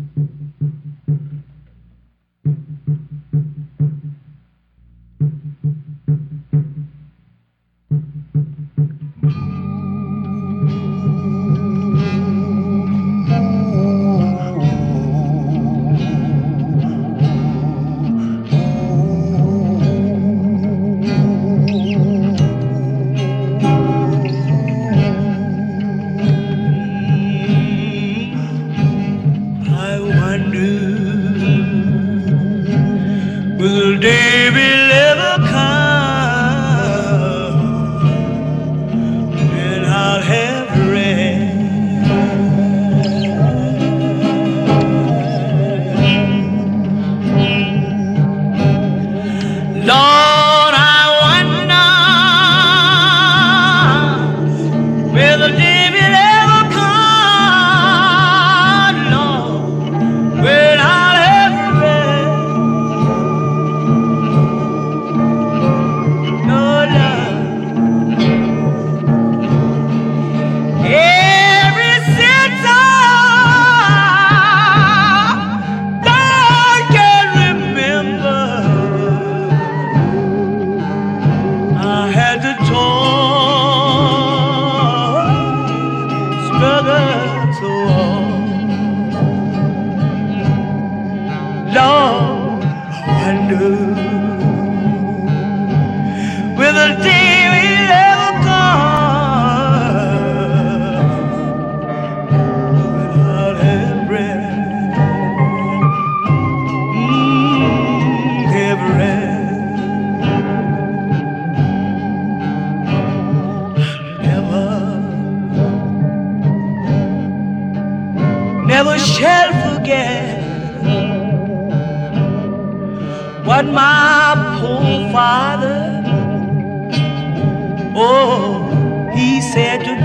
Will David ever come and I'll have rest? Lord, I wonder will David ever come, Lord, when I'll have rest? Lord, I wonder will the day will ever come when I'll have rest, have rest. Never shall forget what my poor father, oh, he said to me.